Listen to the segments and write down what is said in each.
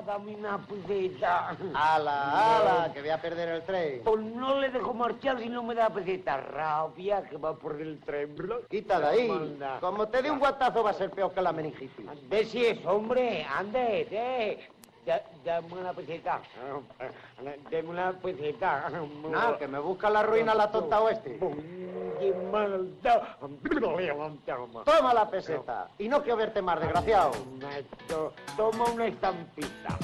dame una peseta. ¡Hala, que voy a perder el tren! Pues no le dejo marchar si no me da peseta. Rabia, que va por el tren. Quita de ahí. Manda. Como te dé un guatazo va a ser peor que la meningitis. Ande si es, hombre, ande. Dame una peseta. Dame una peseta. No, que me busca la ruina la tonta oeste. ¡Qué maldad! Toma la peseta. Y no quiero verte más, desgraciado. Toma una estampita.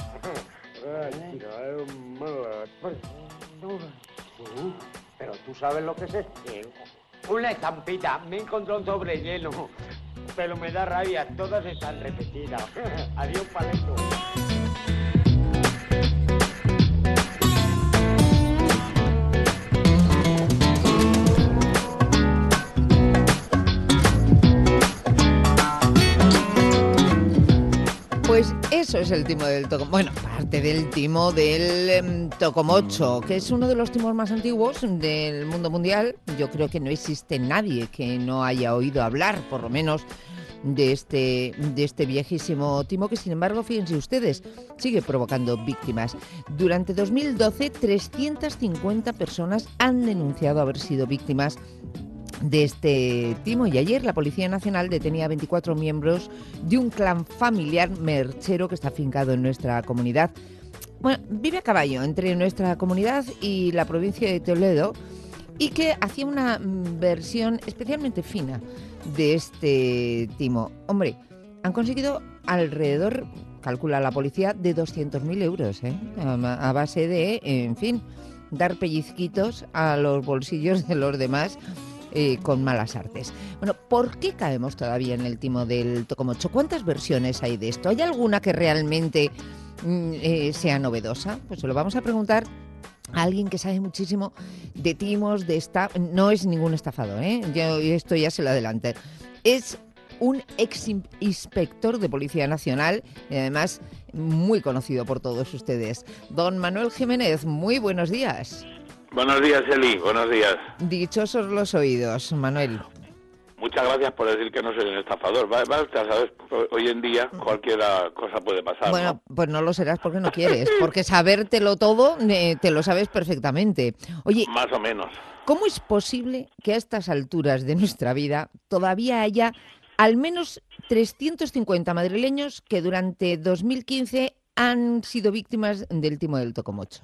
Pero tú sabes lo que es esto. Una estampita. Me encontró un sobre lleno. Pero me da rabia. Todas están repetidas. Adiós, Paleto. Pues eso es el timo del Tocomocho. Bueno, parte del timo del Tocomocho, que es uno de los timos más antiguos del mundo mundial. Yo creo que no existe nadie que no haya oído hablar, por lo menos, de este viejísimo timo que, sin embargo, fíjense ustedes, sigue provocando víctimas. Durante 2012, 350 personas han denunciado haber sido víctimas de este timo, y ayer la Policía Nacional detenía a 24 miembros de un clan familiar merchero que está afincado en nuestra comunidad. Bueno, vive a caballo entre nuestra comunidad y la provincia de Toledo, y que hacía una versión especialmente fina de este timo. Hombre, han conseguido alrededor, calcula la policía, de 200.000 euros, a base de, en fin, dar pellizquitos a los bolsillos de los demás, con malas artes. Bueno, ¿por qué caemos todavía en el timo del Tocomocho? ¿Cuántas versiones hay de esto? ¿Hay alguna que realmente sea novedosa? Pues se lo vamos a preguntar a alguien que sabe muchísimo de timos, de no es ningún estafador, yo esto ya se lo adelanto. Es un ex inspector de Policía Nacional y además muy conocido por todos ustedes. Don Manuel Jiménez, muy buenos días. Buenos días, Eli, buenos días. Dichosos los oídos, Manuel. Muchas gracias por decir que no soy un estafador. ¿Sabes? Hoy en día cualquier cosa puede pasar. Bueno, ¿no? Pues no lo serás porque no quieres, porque sabértelo todo te lo sabes perfectamente. Oye, más o menos. ¿Cómo es posible que a estas alturas de nuestra vida todavía haya al menos 350 madrileños que durante 2015 han sido víctimas del timo del Tocomocho?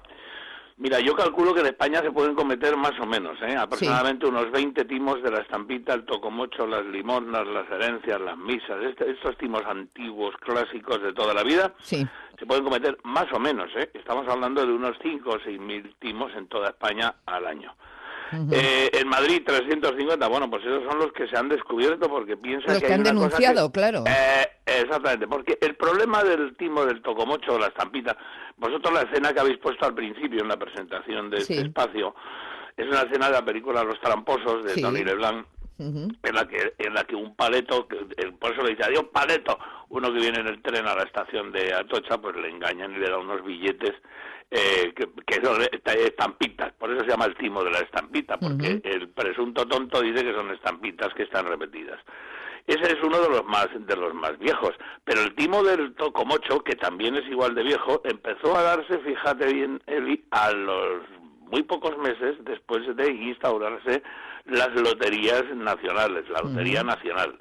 Mira, yo calculo que en España se pueden cometer más o menos, aproximadamente sí, unos 20 timos de la estampita, el tocomocho, las limosnas, las herencias, las misas, estos timos antiguos, clásicos de toda la vida, sí, se pueden cometer más o menos, Estamos hablando de unos 5 o 6 mil timos en toda España al año. Uh-huh. En Madrid 350, bueno, pues esos son los que se han descubierto porque piensan los que hay han una denunciado, cosa que, claro. Exactamente, porque el problema del timo del tocomocho, la estampita, vosotros la escena que habéis puesto al principio en la presentación de sí, este espacio, es una escena de la película Los Tramposos de sí, Tony Leblanc, uh-huh, en la que un paleto, por eso le dice adiós paleto, uno que viene en el tren a la estación de Atocha, pues le engañan y le da unos billetes que son estampitas, por eso se llama el timo de la estampita, porque uh-huh, el presunto tonto dice que son estampitas que están repetidas. Ese es uno de los más viejos, pero el timo del tocomocho, que también es igual de viejo, empezó a darse, fíjate bien, Eli, a los muy pocos meses después de instaurarse las loterías nacionales, la Lotería Nacional.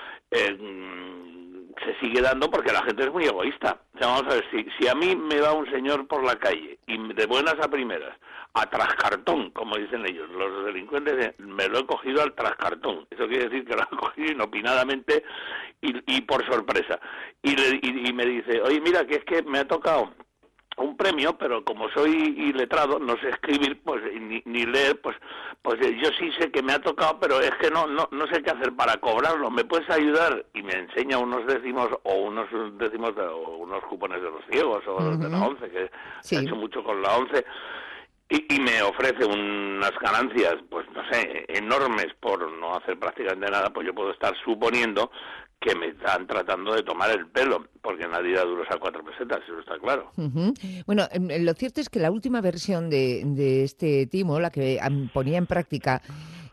Se sigue dando porque la gente es muy egoísta. O sea, vamos a ver, si a mí me va un señor por la calle y de buenas a primeras, a trascartón, como dicen ellos, los delincuentes, me lo he cogido al trascartón. Eso quiere decir que lo he cogido inopinadamente y por sorpresa. Y me dice, oye, mira, que es que me ha tocado un premio, pero como soy iletrado, no sé escribir, pues ni leer, pues yo sí sé que me ha tocado, pero es que no sé qué hacer para cobrarlo. ¿Me puedes ayudar? Y me enseña unos décimos o unos cupones de los ciegos o de la ONCE, que sí, se ha hecho mucho con la ONCE. Y me ofrece unas ganancias, pues no sé, enormes por no hacer prácticamente nada, pues yo puedo estar suponiendo que me están tratando de tomar el pelo, porque nadie da duros a 4 pesetas, eso está claro. Uh-huh. Bueno, lo cierto es que la última versión de este timo, la que ponía en práctica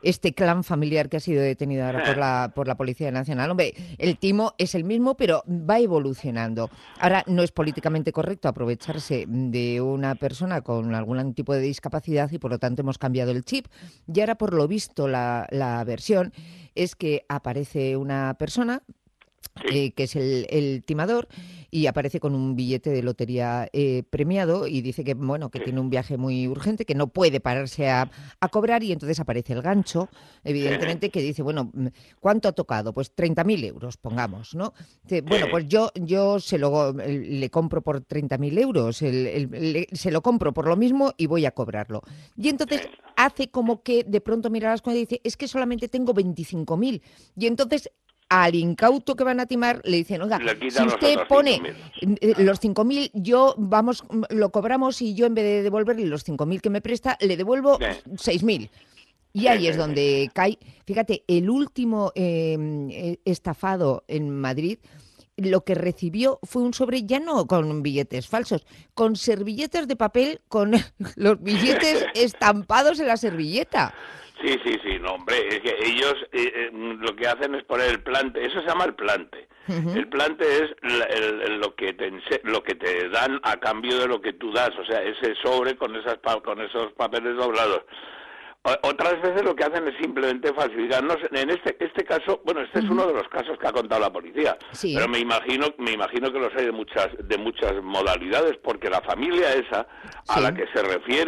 este clan familiar que ha sido detenido ahora por la Policía Nacional. Hombre, el timo es el mismo, pero va evolucionando. Ahora, no es políticamente correcto aprovecharse de una persona con algún tipo de discapacidad y, por lo tanto, hemos cambiado el chip. Y ahora, por lo visto, la versión es que aparece una persona que es el timador, y aparece con un billete de lotería premiado y dice que bueno, que tiene un viaje muy urgente, que no puede pararse a cobrar, y entonces aparece el gancho, evidentemente, que dice, bueno, ¿cuánto ha tocado? Pues 30.000 euros, pongamos, ¿no? Dice, bueno, pues yo le compro por 30.000 euros, se lo compro por lo mismo y voy a cobrarlo. Y entonces hace como que de pronto mira las cuentas y dice, es que solamente tengo 25.000. Y entonces al incauto que van a timar le dicen, oiga, si usted pone los 5.000, lo cobramos, y yo en vez de devolverle los 5.000 que me presta, le devuelvo 6.000. Y ahí es donde cae. Fíjate, el último estafado en Madrid, lo que recibió fue un sobre, ya no con billetes falsos, con servilletas de papel, con los billetes estampados en la servilleta. Sí, no, hombre, es que ellos lo que hacen es poner el plante, eso se llama el plante. El plante es lo que te dan a cambio de lo que tú das, o sea, ese sobre con esos papeles doblados. Otras veces lo que hacen es simplemente falsificar. No sé, en este caso, bueno, este es uno de los casos que ha contado la policía, pero me imagino que los hay de muchas modalidades, porque la familia esa a la que se refiere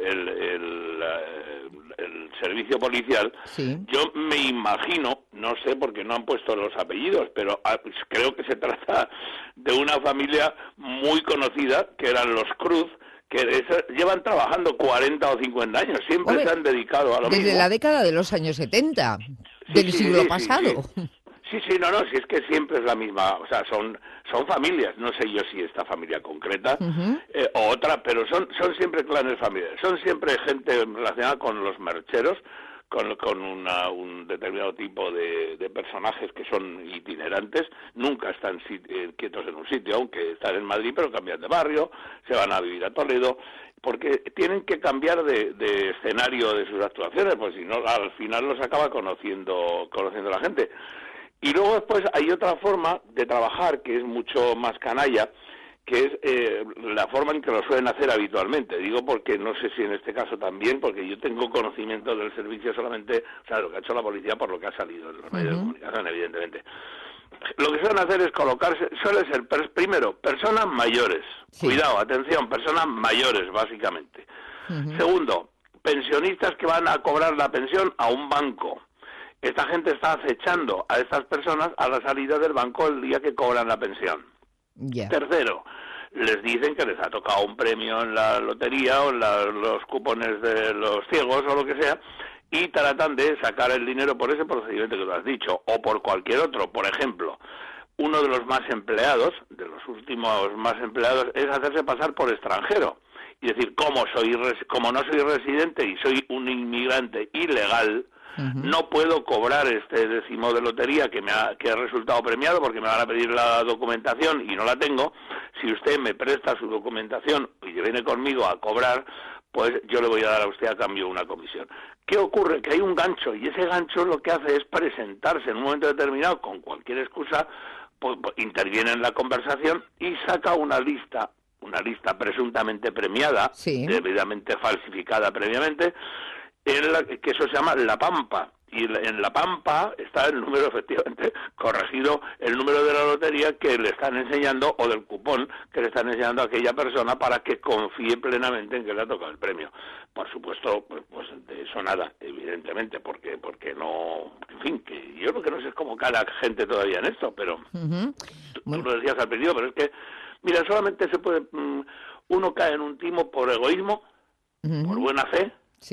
el servicio policial, yo me imagino, no sé porque no han puesto los apellidos, pero creo que se trata de una familia muy conocida, que eran los Cruz, que llevan trabajando 40 o 50 años, siempre se han dedicado a lo mismo. Desde la década de los años 70, del siglo pasado. Sí, no, si es que siempre es la misma, o sea, son familias, no sé yo si esta familia concreta o otra, pero son siempre clanes familiares, son siempre gente relacionada con los mercheros, con un determinado tipo de personajes que son itinerantes, nunca están quietos en un sitio, aunque están en Madrid, pero cambian de barrio, se van a vivir a Toledo, porque tienen que cambiar de escenario de sus actuaciones, pues si no, al final los acaba conociendo la gente. Y luego después hay otra forma de trabajar que es mucho más canalla, que es la forma en que lo suelen hacer habitualmente. Digo porque no sé si en este caso también, porque yo tengo conocimiento del servicio solamente, o sea, lo que ha hecho la policía por lo que ha salido en los medios de comunicación, evidentemente. Lo que suelen hacer es colocarse, suele ser primero, personas mayores. Cuidado, atención, personas mayores, básicamente. Segundo, pensionistas que van a cobrar la pensión a un banco. Esta gente está acechando a estas personas a la salida del banco el día que cobran la pensión. Tercero, les dicen que les ha tocado un premio en la lotería o en los cupones de los ciegos o lo que sea, y tratan de sacar el dinero por ese procedimiento que tú has dicho, o por cualquier otro. Por ejemplo, uno de los más empleados, de los últimos más empleados, es hacerse pasar por extranjero. Y decir, como no soy residente y soy un inmigrante ilegal, no puedo cobrar este décimo de lotería que ha resultado premiado, porque me van a pedir la documentación y no la tengo. Si usted me presta su documentación y viene conmigo a cobrar, pues yo le voy a dar a usted a cambio una comisión. ¿Qué ocurre? Que hay un gancho, y ese gancho lo que hace es presentarse en un momento determinado con cualquier excusa, pues interviene en la conversación y saca una lista presuntamente premiada, debidamente falsificada previamente, que eso se llama La Pampa, y en La Pampa está el número, efectivamente, corregido, el número de la lotería que le están enseñando, o del cupón que le están enseñando a aquella persona para que confíe plenamente en que le ha tocado el premio. Por supuesto, pues de eso nada, evidentemente, porque no, en fin, que yo lo que no sé es cómo cae la gente todavía en esto, pero tú lo decías al principio, pero es que, mira, solamente se puede, uno cae en un timo por egoísmo, por buena fe,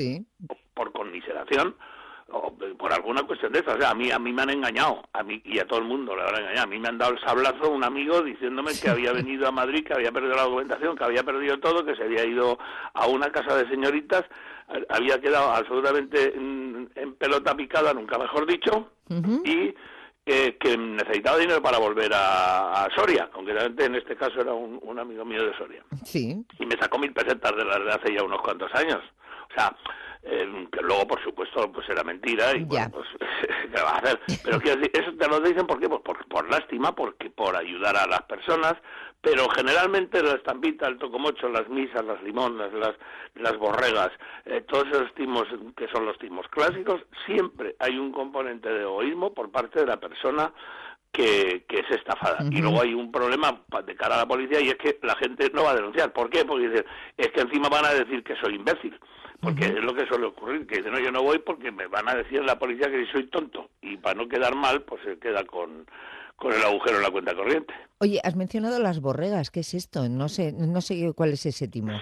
por conmiseración, o por alguna cuestión de esa. O sea, a mí me han engañado, a mí y a todo el mundo le han engañado. A mí me han dado el sablazo un amigo diciéndome que había venido a Madrid, que había perdido la documentación, que había perdido todo, que se había ido a una casa de señoritas, había quedado absolutamente en pelota picada, nunca mejor dicho, y que necesitaba dinero para volver a Soria, concretamente en este caso era un amigo mío de Soria. Sí. Y me sacó 1.000 pesetas de las de hace ya unos cuantos años. O sea, que luego, por supuesto, pues era mentira y bueno, pues ¿qué va a hacer? Pero quiero decir, eso te lo dicen ¿por qué? Pues por lástima, porque por ayudar a las personas, pero generalmente la estampita, el tocomocho, las misas, las limonas, las borregas, todos esos timos que son los timos clásicos, siempre hay un componente de egoísmo por parte de la persona que es estafada. Y luego hay un problema de cara a la policía y es que la gente no va a denunciar. ¿Por qué? Porque dicen, es que encima van a decir que soy imbécil. Porque es lo que suele ocurrir, que dicen, no, yo no voy porque me van a decir en la policía que soy tonto. Y para no quedar mal, pues se queda con el agujero en la cuenta corriente. Oye, has mencionado las borregas, ¿qué es esto? No sé cuál es ese timo.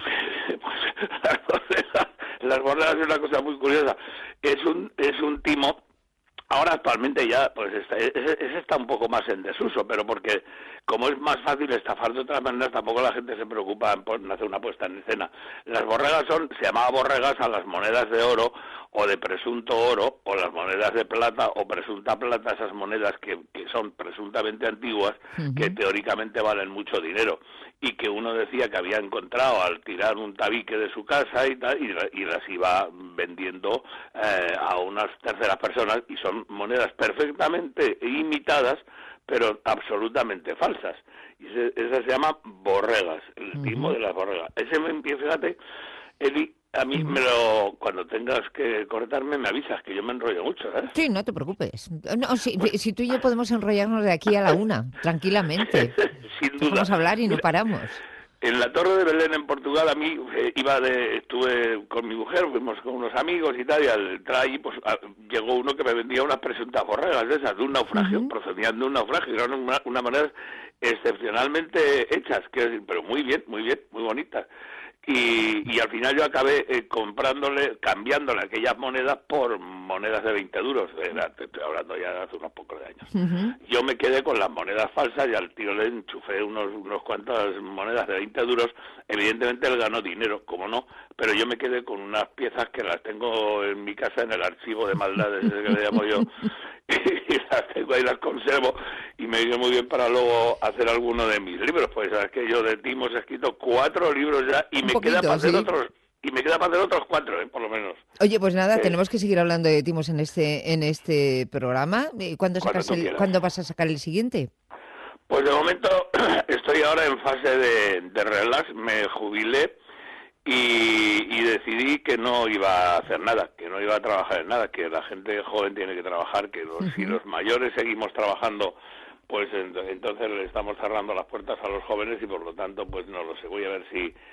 Pues las borregas es una cosa muy curiosa. Es un timo. Ahora actualmente ya pues está un poco más en desuso, pero porque como es más fácil estafar de otras maneras, tampoco la gente se preocupa en hacer una puesta en escena. Las borregas se llamaba borregas a las monedas de oro o de presunto oro, o las monedas de plata o presunta plata, esas monedas que son presuntamente antiguas, que teóricamente valen mucho dinero, y que uno decía que había encontrado al tirar un tabique de su casa y tal, y las iba vendiendo a unas terceras personas, y son monedas perfectamente imitadas, pero absolutamente falsas. Y esas se llaman borregas, el timo de las borregas. Ese me empieza, fíjate, Eli, a mí cuando tengas que cortarme me avisas, que yo me enrollo mucho, ¿sabes? Sí, no te preocupes. No, si tú y yo podemos enrollarnos de aquí a la 1, tranquilamente. Sin duda. Vamos a hablar y no paramos. En la Torre de Belén, en Portugal, a mí estuve con mi mujer, fuimos con unos amigos y tal, y al entrar allí, pues llegó uno que me vendía unas presuntas borregas de esas, de un naufragio, procedían de un naufragio, eran una manera excepcionalmente hechas, pero muy bien, muy bonitas. Y al final yo acabé cambiándole aquellas monedas por monedas de 20 duros, te estoy hablando ya de hace unos pocos de años. Yo me quedé con las monedas falsas y al tío le enchufé unos cuantas monedas de 20 duros, evidentemente él ganó dinero, como no, pero yo me quedé con unas piezas que las tengo en mi casa en el archivo de maldades, que le llamo yo, y las tengo ahí, las conservo, y me viene muy bien para luego hacer alguno de mis libros, pues sabes que yo de timos he escrito 4 libros ya, y me queda para hacer otros, otros 4, por lo menos. Oye, pues nada, tenemos que seguir hablando de timos en este programa. ¿Cuándo vas a sacar el siguiente? Pues de momento estoy ahora en fase de relax, me jubilé y decidí que no iba a hacer nada, que no iba a trabajar en nada, que la gente joven tiene que trabajar, que si los mayores seguimos trabajando, pues entonces le estamos cerrando las puertas a los jóvenes y por lo tanto, pues no lo sé, voy a ver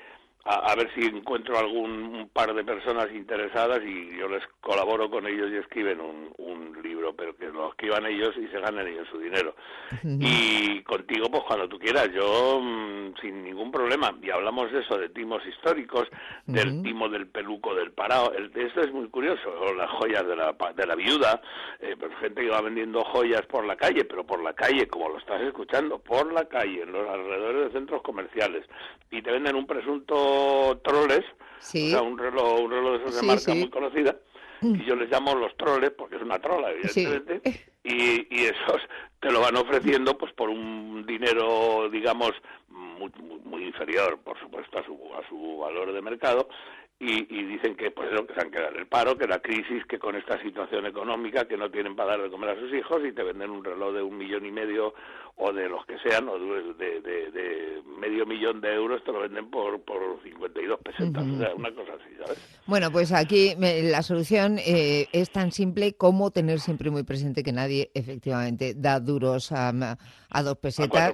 si encuentro un par de personas interesadas y yo les colaboro con ellos y escriben un libro, pero que lo escriban ellos y se ganen ellos su dinero. Y contigo, pues cuando tú quieras, yo sin ningún problema. Y hablamos de eso, de timos históricos, del timo del peluco del parao. Esto es muy curioso, o las joyas de la viuda, pues gente que va vendiendo joyas por la calle, pero por la calle, como lo estás escuchando, por la calle, en los alrededores de centros comerciales, y te venden un presunto troles, o sea, un reloj de esos de marca muy conocida, y yo les llamo los troles porque es una trola, evidentemente, y esos te lo van ofreciendo pues por un dinero, digamos, muy inferior, por supuesto, a su valor de mercado, y dicen que pues eso, que se han quedado en el paro, que la crisis, que con esta situación económica, que no tienen para dar de comer a sus hijos, y te venden un reloj de 1,5 millones o de los que sean, o de medio millón de euros, te lo venden por 52 pesetas, o sea, una cosa así, ¿sabes? Bueno, pues aquí la solución es tan simple como tener siempre muy presente que nadie efectivamente da duros a 2 pesetas,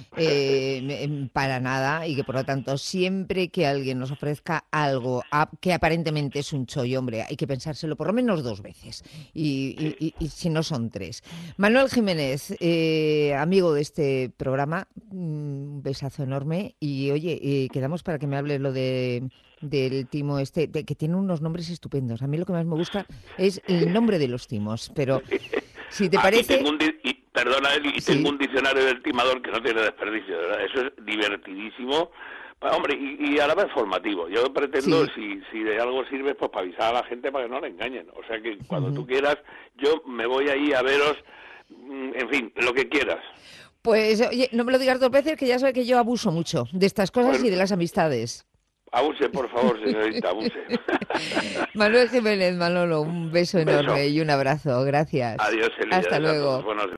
para nada, y que por lo tanto siempre que alguien nos ofrezca algo que aparentemente es un chollo, hombre, hay que pensárselo por lo menos 2 veces y si no son 3. Manuel Jiménez, amigo de este programa, un besazo enorme y oye, quedamos para que me hables del timo que tiene unos nombres estupendos. A mí lo que más me gusta es el nombre de los timos, pero si te parece... Tengo un diccionario del timador que no tiene desperdicio, ¿verdad? Eso es divertidísimo, hombre, y a la vez formativo. Yo pretendo, si de algo sirve, pues para avisar a la gente para que no le engañen. O sea que cuando tú quieras, yo me voy ahí a veros en fin, lo que quieras. Pues, oye, no me lo digas 2 veces, que ya sabes que yo abuso mucho de estas cosas Bueno. y de las amistades. Abuse, por favor, señorita, abuse. Manuel Jiménez, Manolo, un beso enorme y un abrazo. Gracias. Adiós, Elida. Hasta luego. Buenos